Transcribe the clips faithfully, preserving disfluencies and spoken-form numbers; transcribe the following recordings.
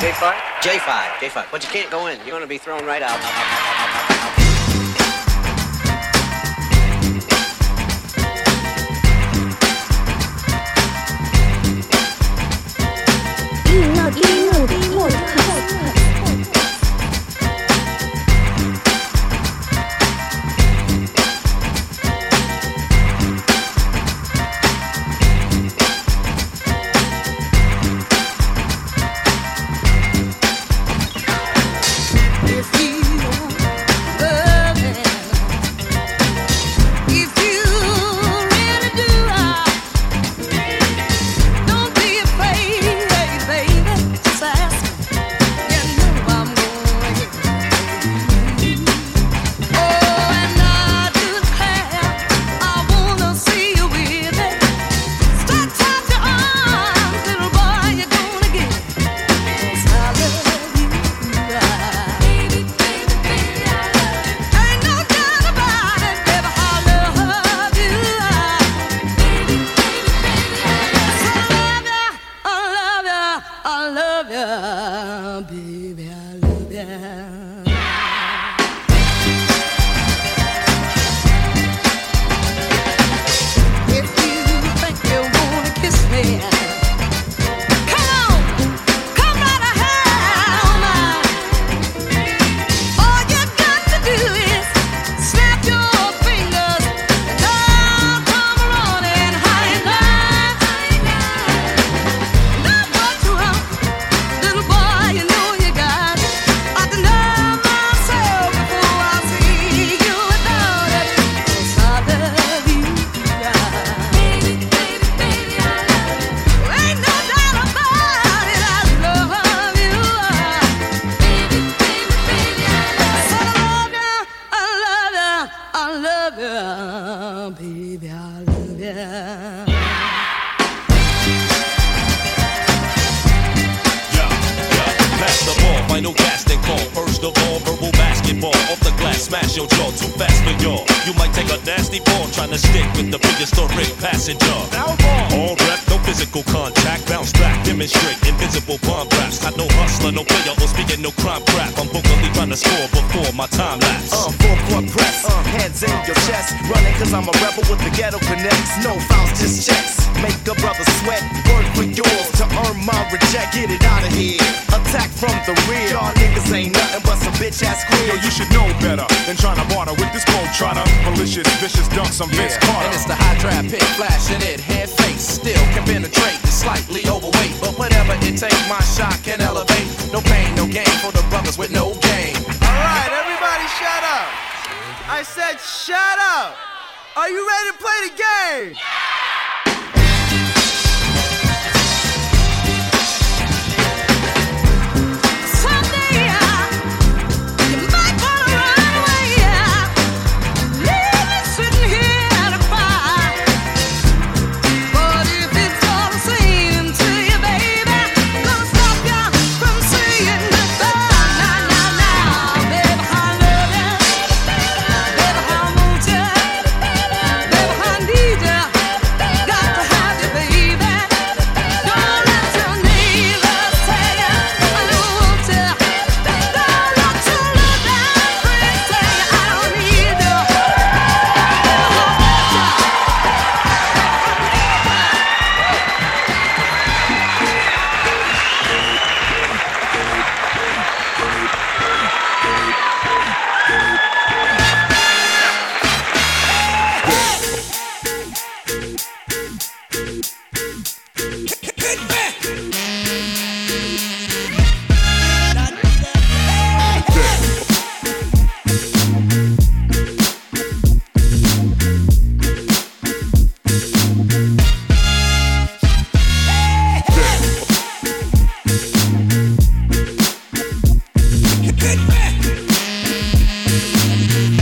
J five? J five, J five. But you can't go in. You're going to be thrown right out. 音乐音乐的莫特。 Some yeah. Vince Carter. And it's the high drive pick, flashing it, head face. Still can penetrate, slightly overweight. But whatever it takes, my shot can elevate. No pain, no gain for the brothers with no game. Alright, everybody shut up. I said shut up. Are you ready to play the game?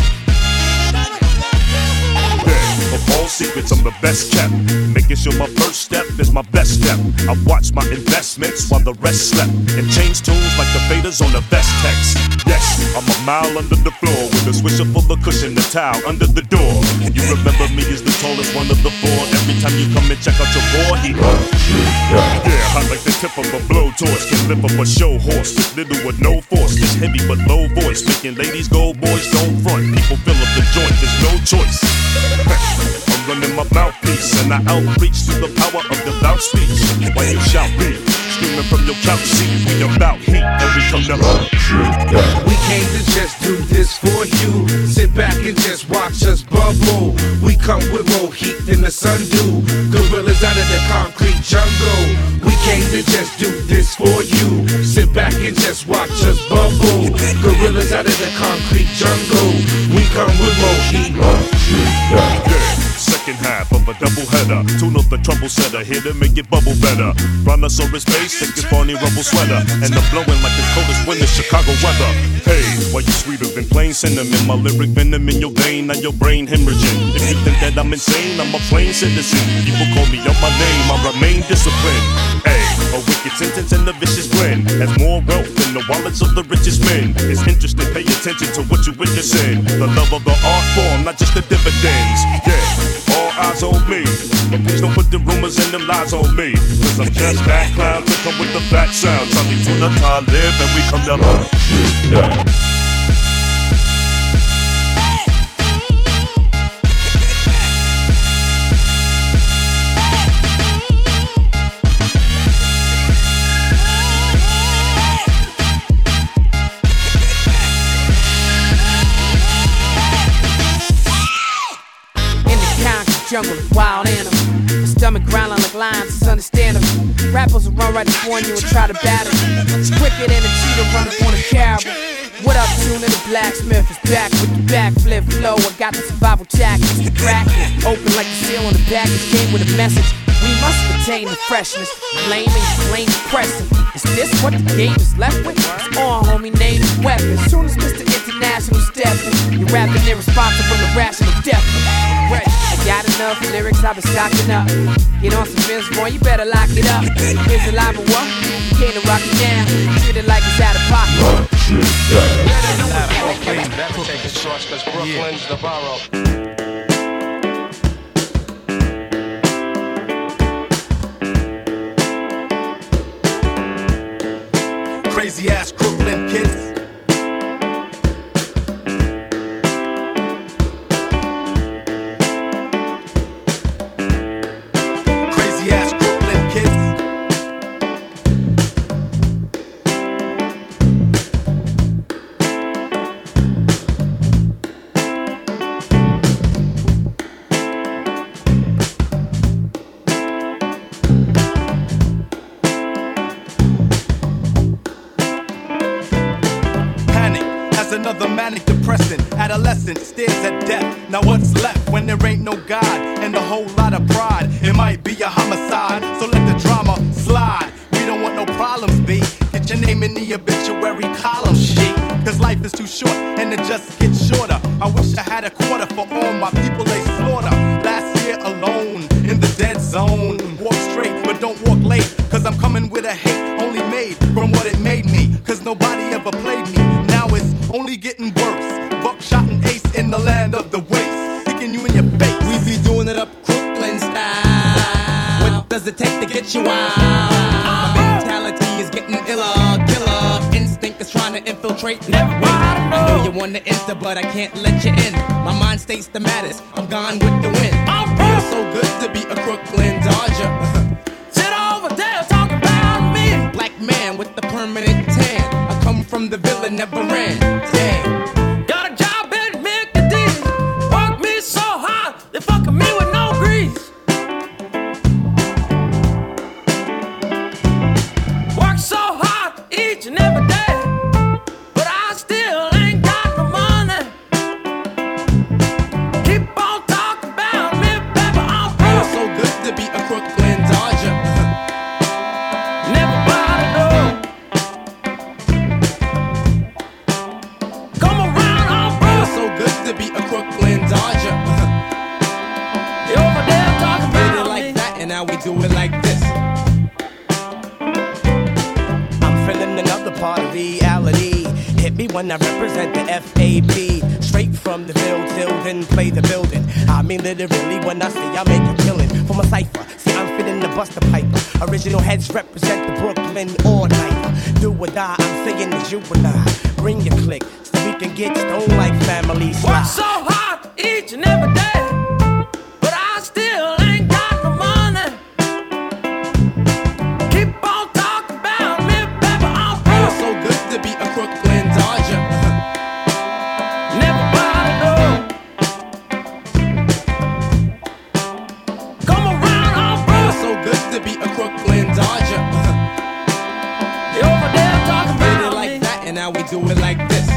Best kept, making sure my first first step is my best step. I watch my investments while the rest slept, and change tunes like the faders on the vest text. Yes, I'm a mile under the floor with a swisher full of cushion, the towel under the door. You remember me as the tallest one of the four. Every time you come and check out your boy, he yeah, hot like the tip of a blowtorch. Can live up a show horse with little with no force. Just heavy but low voice, making ladies go, boys don't front. People fill up the joint, there's no choice. I'm running my mouthpiece and I outreach through the power of the loud speech. While you shout me, screaming from your couch seat, we about heat and we come to We came to just do this for you. Sit back and just watch us bubble. We come with more heat than the sun do. Gorillas out of the concrete jungle. We came to just do this for you. Sit back and just watch us bubble. Gorillas out of the concrete jungle. We come with more heat. Yeah. Second half of a double header. Tune up the trouble setter, here to make it bubble better. Brontosaurus base, take this Barney Rubble sweater. And I'm blowing like the coldest winter Chicago weather. Hey, why you sweeter than plain cinnamon? My lyric venom in your vein, now your brain hemorrhaging. If you think that I'm insane, I'm a plain citizen. People call me out my name, I remain disciplined. Hey, a wicked sentence and a vicious blend has more wealth than the wallets of the richest men. It's interesting, pay attention to what you witnessing. The love of the art form, not just the dividends. Yeah, all eyes on me, but please don't put the rumors and them lies on me. Cause I'm just that clown to come with the fat sound. Tell me to the time live and we come down. Yeah. Jungle, wild animal. My stomach growling like lions, it's understandable. Rappers will run right upon you and try to battle. It's quicker than a cheetah run up on a caribou. What up, Tuna? The blacksmith is back with the backflip flow. I got the survival jackets, the crack open like the seal on the package. Came with a message. We must retain the freshness. Blaming, blame, pressing. Is this what the game is left with? It's on, homie, name the weapon. Soon as Mister International stepping, you're rapping irresponsible, irrational, deafening. Right, I got enough lyrics, I've been stocking up. Get on some Vince, boy, you better lock it up. Here's a live and what? Came to rock it down, treat it like it's out of pocket. Never take a short, cause Brooklyn's the borough. Crazy ass Brooklyn kids. Crazy ass Brooklyn kids. Another manic depressant adolescent stares at death. Now what's left when there ain't no God and a whole lot of pride? It might be a homicide, so let the drama slide. We don't want no problems, B. Get your name in the obituary column, shit. Cause life is too short and it just gets shorter. I wish I had a quarter for all my people they slaughter. Last year alone in the dead zone. Walk straight but don't walk late, cause I'm coming with a hate only made from what it made me. Cause nobody ever played me. Now it's only getting worse. Buckshot and ace in the land of the waste. Kicking you in your face. We be doing it up Brooklyn style. What does it take to get you out? My mentality is getting iller. Killer instinct is trying to infiltrate. Never I know you wanna enter, but I can't let you in. My mind states the matters. I'm gone with the wind. Feels so good to be a Brooklyn Dodger. Sit over there talking about me. Black man with the permanent tan. I come from the villa, never ran. Damn. Got a job in McD. Work me so hard, they fucking me with no grease. Work so hard each and every day, but I still ain't got no money. Keep on talking about me, baby, I'm broke. Feels so good to be a Brooklyn Dodger. Never bother, no. Come around, I'm broke. Feels so good to be a Brooklyn Dodger. You over there talking Did it about like me. that, and now we do it part of reality. Hit me when I represent the F A B. Straight from the Ville till then play the building. I mean literally when I say I make a killing. From a cipher, see I'm fitting the Buster Piper. Original heads represent the Brooklyn all-nighter. Do or die, I'm saying the juvenile. Bring your click so we can get stoned like family slide. Work so hard each and every day, but I still ain't got no money. Keep on talking about me, baby, I'm broke. Feels so good to be a Brooklyn Dodger. Never bought a door. Come around, I'm broke. Feels so good to be a Brooklyn Dodger. You over there talking We did about it like me. that and now we do it like this.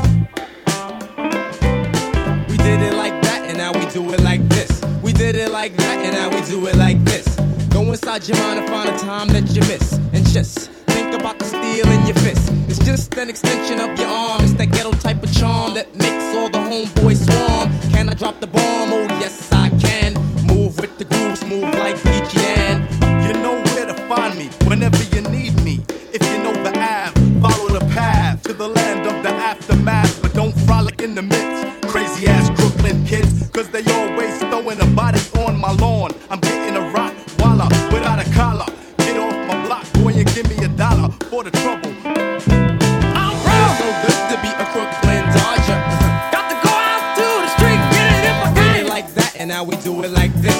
We did it like that and now we do it like this. We did it like that and now we do it like this. Go inside your mind and find a time that you miss. And just think about the steel in your fist. It's just an extension of your arm. It's that ghetto type of charm that makes all the homeboys swarm. Can I drop the bomb? Oh yes I can. Move with the groove, smooth like B G N. You know where to find me whenever you need me. If you know the Ave, follow the path to the land of the aftermath. But don't frolic in the midst. Crazy ass Brooklyn kids, cause they always throwing a body on my lawn. I'm getting a rock walla without a collar. Get off my block, boy, and give me a dollar for the trouble. I'm Feels broke. so good to be a Brooklyn Dodger. Got to go out to the street, get it if I Did can. it like that and now we do it like this.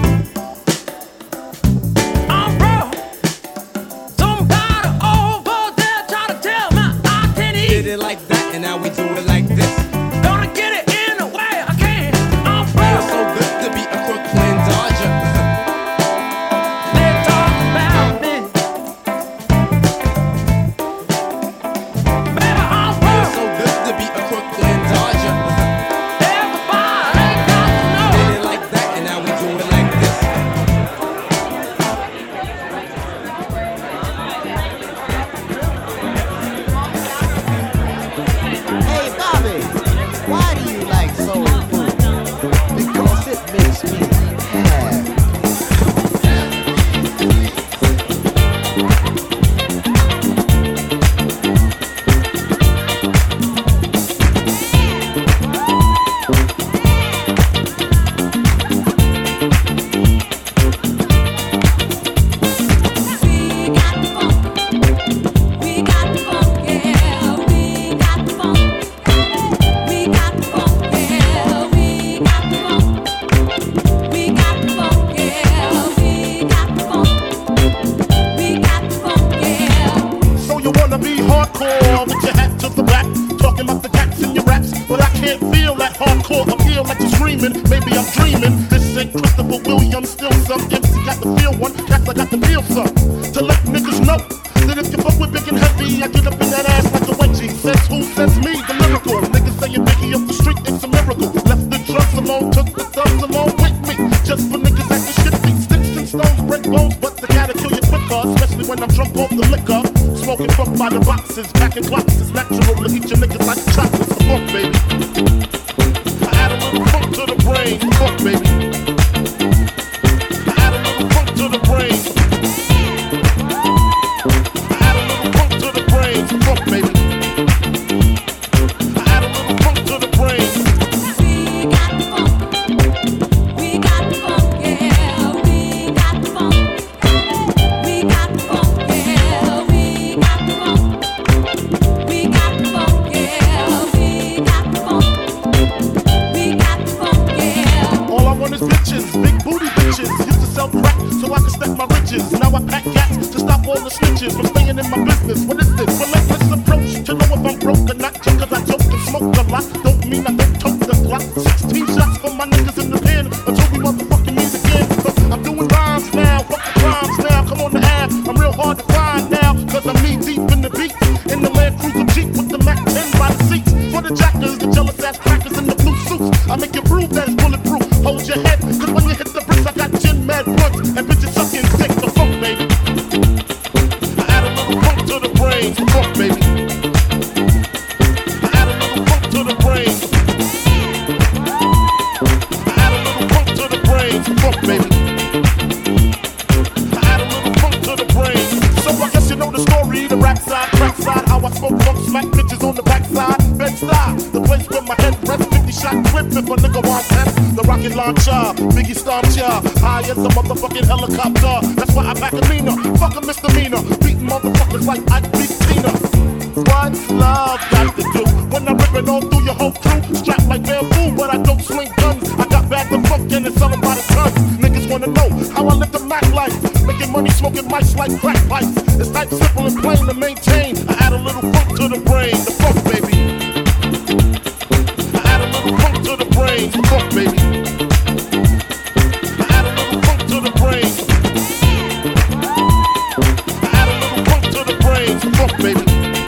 I'm broke. Somebody over there try to tell me I can't Did eat. it like that and now we do it like this. Gonna get it in the way I can. I'm Feels broke. so good to be a Brooklyn Dodger. They talk about me. Baby, I'm Feels broke. so good to be a Brooklyn Dodger. Everybody got to know. Did it like that and now we do it like this. Hey Bobby, why do you like soul food? Because it makes me happy. So you wanna be hardcore with your hat to the back, talking about the cats in your raps, but I can't feel that hardcore appeal like you're screaming. Maybe I'm dreaming. This ain't Christopher Williams, still some M C got to feel one. Cats I got to feel some. To let niggas know that if you fuck with big and heavy, I get up in that ass like a wedgie. Says who? Says me, the lyrical. Niggas saying Biggie up the street, it's a miracle. Left the drugs alone, took the thugs along with me. Just for niggas acting shifty. Sticks and stones break bones, but they gotta kill you quicker, especially when I'm drunk off the liquor. Smoking funk by the boxes, packing blocks. It's natural to eat your niggas like chocolates. The funk, baby. I add a little funk to the brain. The funk, baby. I add a little funk to the brain. I add a little funk to the brain. The funk, baby. I add a little funk to the brain. All I want is bitches, big booty bitches. Used to sell crack so I could stack my riches. Now I pack cats to stop all the snitches from staying in my business. What is this? Relentless approach to know if I'm broke or not. Just cause I joke and smoke a lot, don't mean I don't tote the Glock. Sixteen shots for my niggas in the pen until we motherfucking meet again. I'm doing rhymes now, fuck the crimes now. Come on the app, I'm real hard to find now. Cause I'm knee deep in the beat. In the Land Cruiser Jeep with the Mac ten by the seats. For the jackers, the jealous ass crackers in the blue suits. I make you prove that it's bulletproof. Hold your head, cause when you hit the bricks, I got gin mad blunts and bitches sucking dick. The funk, baby. I add a little funk to the brain. The funk, baby. I add a little funk to the brain. I add a little funk to the brain. The funk, baby. I add a little funk to the brain. So I guess you know the story, the rap side, crack side, how I smack bitches on the backside. Bed-Stuy, the place where my head rests. fifty shot clip if a nigga want test. The rocket launcher, Biggie stomped ya. High as a motherfucking helicopter. That's why I back a Lena. Fuck a misdemeanor. Beating motherfuckers like I beat Tina. What's love got to do when I'm ripping all through your whole crew? Strapped like bamboo, but I don't swing guns. I got bags of funk and it's selling by the tons. Niggas wanna know how I live the Mac life. Making money, smoking mics like crack pipes. It's type simple and plain to maintain. I add a little funk to the brain, the funk baby. I add a little funk to the brain, the funk baby. I add a little funk to the brain. I add a little funk to the brain, the funk baby.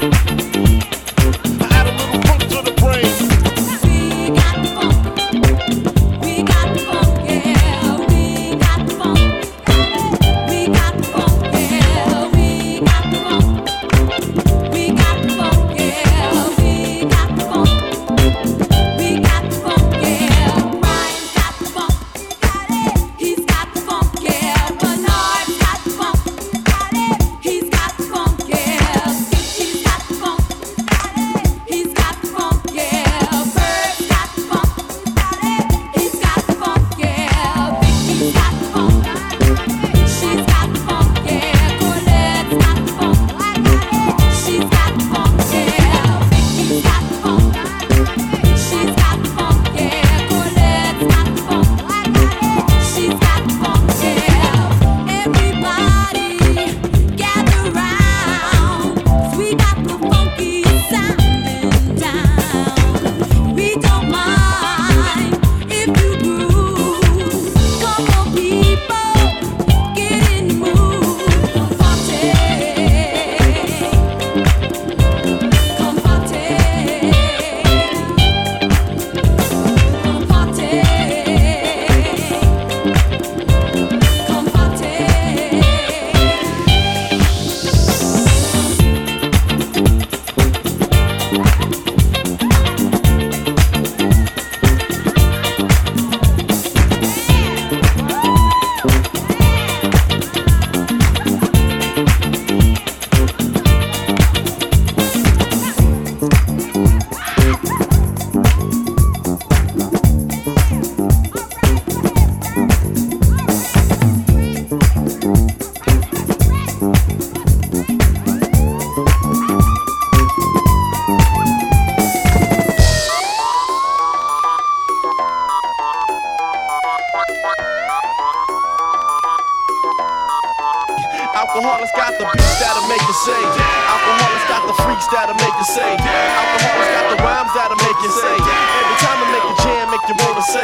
Alcoholics got the beats that'll make you say. Alcoholics got the freaks that'll make you say. Alcoholics got the rhymes that'll make you say. Every time I make a jam, make you wanna say.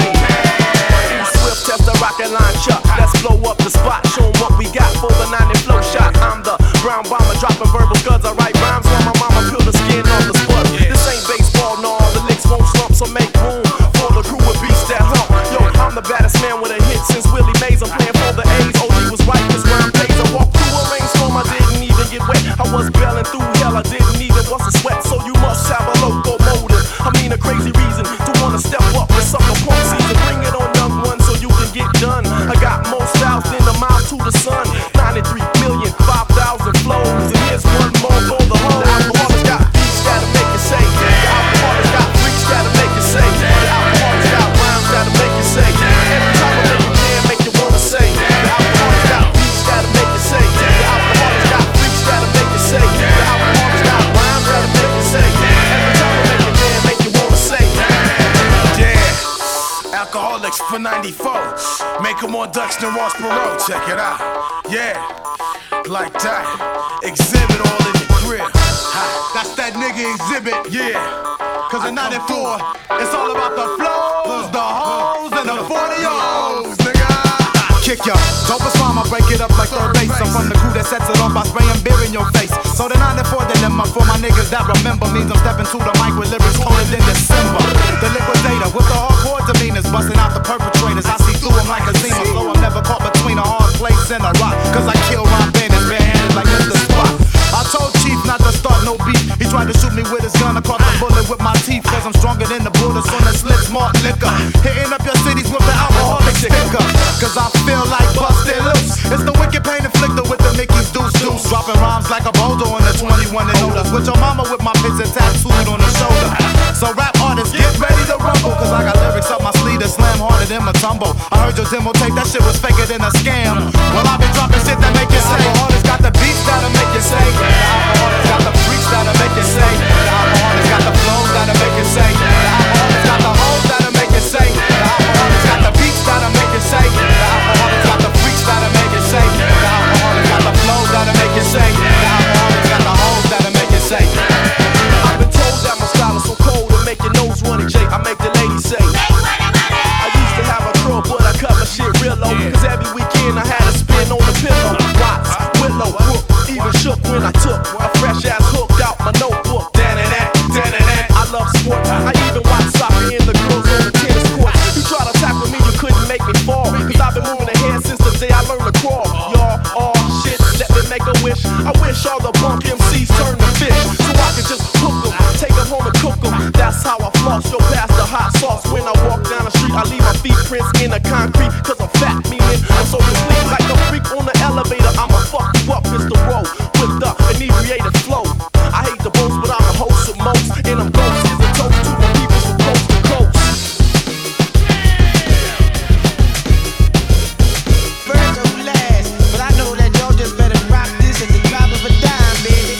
Swift test the rocket line chuck. Let's blow up the spot. Show 'em what we got for the ninety flow shot. I'm the brown bomber dropping verbal scuds. I write rhymes while my mama peel the skin off the spud. This ain't baseball, no. The licks won't slump, so make room for the crew with beats that hump. Yo, I'm the baddest man with a hit since Willie Mays. I'm playing for the A's. Oh, he was right, this rhyme pays. I walked through a rainstorm, I didn't even get wet. I was bailing through hell, I didn't even want to sweat. So you must have a locomotive. I mean a crazy reason to wanna step up with sucker punk season. Bring it on, young one, so you can get done. I got more styles than a mile to the sun. ninety-three million, five thousand flows. And here's one more for the whole. The alcoholics got beats that'll make you say. The alcoholics got freaks that'll make you say. The alcoholics got rhymes that'll make you say. Every time I make a jam, make you wanna say. The alcoholics got beats that'll make you say. The alcoholics got freaks that'll make you say. The alcoholics got rhymes that'll make you say. Every time I make a jam, make you wanna say. Yeah, Alcoholics for ninety-four. Make them more Dutch than Ross Perot. Check it out. Yeah, like that. Exhibit all in the crib. That's that nigga Exhibit. Yeah. Cause in ninety-four, it's all about the flows, the hoes, and the forty O's, nigga. Kick ya, dopest rhyme, I break it up like third base. I'm from the crew that sets it off by spraying beer in your face. So the ninety-four dilemma for my niggas that remember means I'm stepping to the mic with lyrics colder than December. The liquidator with the hardcore demeanors, busting out the perpetrators. I see through them like a Zima, so I'm never caught between a hard place and a rock. Cause I kill Ron Bennett, barehanded like Mister Spock. I told Chief not to start no beef. He tried to shoot me with his gun. I caught the bullet with my teeth. Cause I'm stronger than the bullets on the slip smart liquor. Hitting up your cities with the alcoholic sticker. Cause I feel like busted loose. It's the wicked pain inflicted with the Mickey's deuce deuce. Dropping rhymes like a boulder on the twenty-one and older. boulders with your mama with my picture tattooed on the shoulder. So rap artists, get ready to rumble, cause I got lyrics up my sleeve that slam harder than my tumble. I heard your demo tape, that shit was faker than a scam. Well, I been dropping shit that make you say. The alcoholics got the beats that'll make you say. The alcoholics got the freaks that'll make you say. The alcoholics got the flows that'll make you say. The alcoholics got the hoes that'll make you say. The alcoholics got the beats that'll make you say. The alcoholics got the freaks that'll make you say. The alcoholics got the flows that'll make you say. The alcoholics got the hoes that'll make you say. I've been told that my style is so cold to make your nose runny, Jake. I make the ladies say. I used to have a curl, but I cut my shit real low. Cause every weekend I had a spin on the pillow. Watts, Willow, Brook, even shook when I took a fresh ass hook out my notebook. Dan-dan-dan, dan-dan-dan. I love sport. I even watch soccer in the girls on the tennis court. You try to tackle me, you couldn't make me fall. Cause I've been moving ahead since the day I learned to crawl. Y'all, all shit, let me make a wish. I wish all the bunk M Cs turned to fish. So I could just hook them, take them home and cook them. That's how I floss, yo past the hot sauce. When I walk down the street, I leave my feet prints in the concrete. Cause I'm fat, meaning I'm so complete. Like a freak on the elevator, I'ma fuck you up, Mister Rowe. With the inebriated flow. I hate the boast, but I'm a host of most. And I'm ghost is a toast to the people from coast to coast. First or last, but I know that y'all just better rock this at the drop of a dime, baby.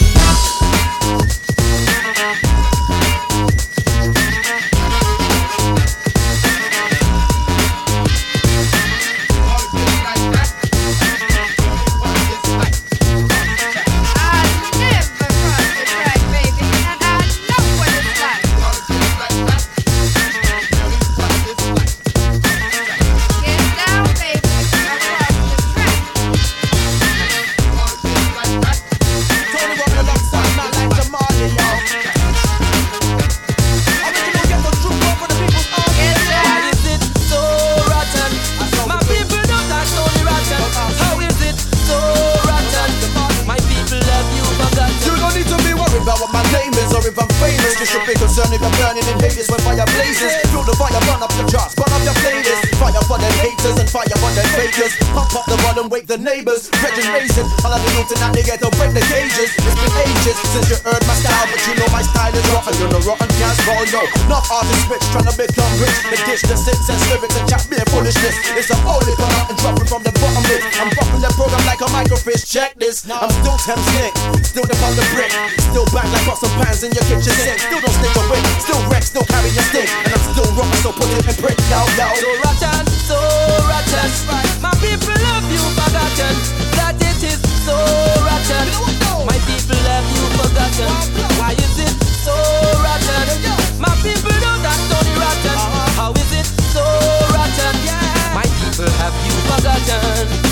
Concerned if you're burning in Vegas when fire blazes. Feel the fire, burn up the charts, burn up your playlist. Fire for them haters and fire for them fakers. Pump up the bottom, wake the neighbors. Regin racing, all of the youth tonight they get to break the cages. It's been ages since you heard my style, but you know my style is rotten. You're the rotten cats, roll yo. Not artists rich, trying to become rich. They ditch the six and lyrics and chat beer foolishness. It's a holy product and dropping from the bottom lip. I'm bumping the program like a microfish. Check this, I'm still Thames Nick, still the on the brick, still back like got some pans in your kitchen sink. Still don't stay away, still wreck, still carry your stick, and I'm still rocking, so put it in brick, yo, yo. So rotten, so rotten, my people love you forgotten, that it is so rotten. My people have you forgotten, why is it so rotten? My people know that Tony rotten, how is it so rotten? My people have you forgotten.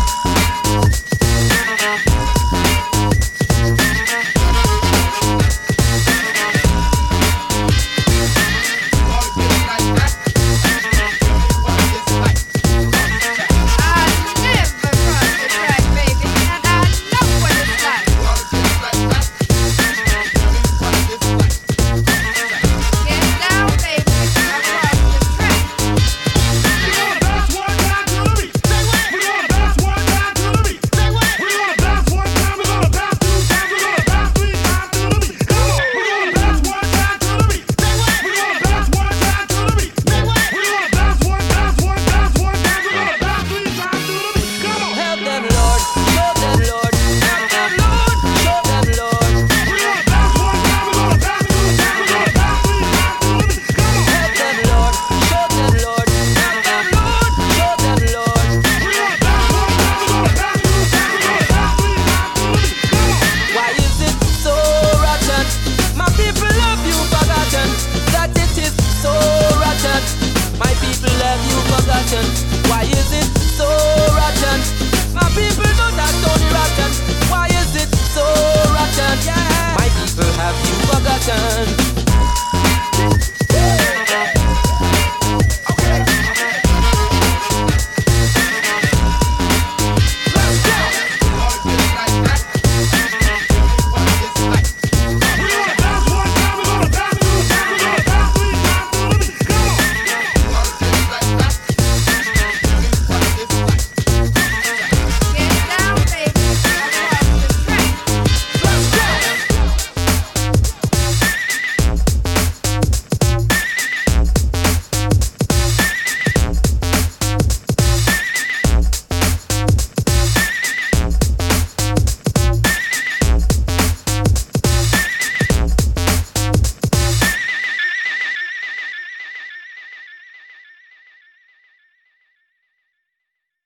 Why is it so rotten? My people know that Tony rotten. Why is it so rotten? Yeah. My people have you forgotten.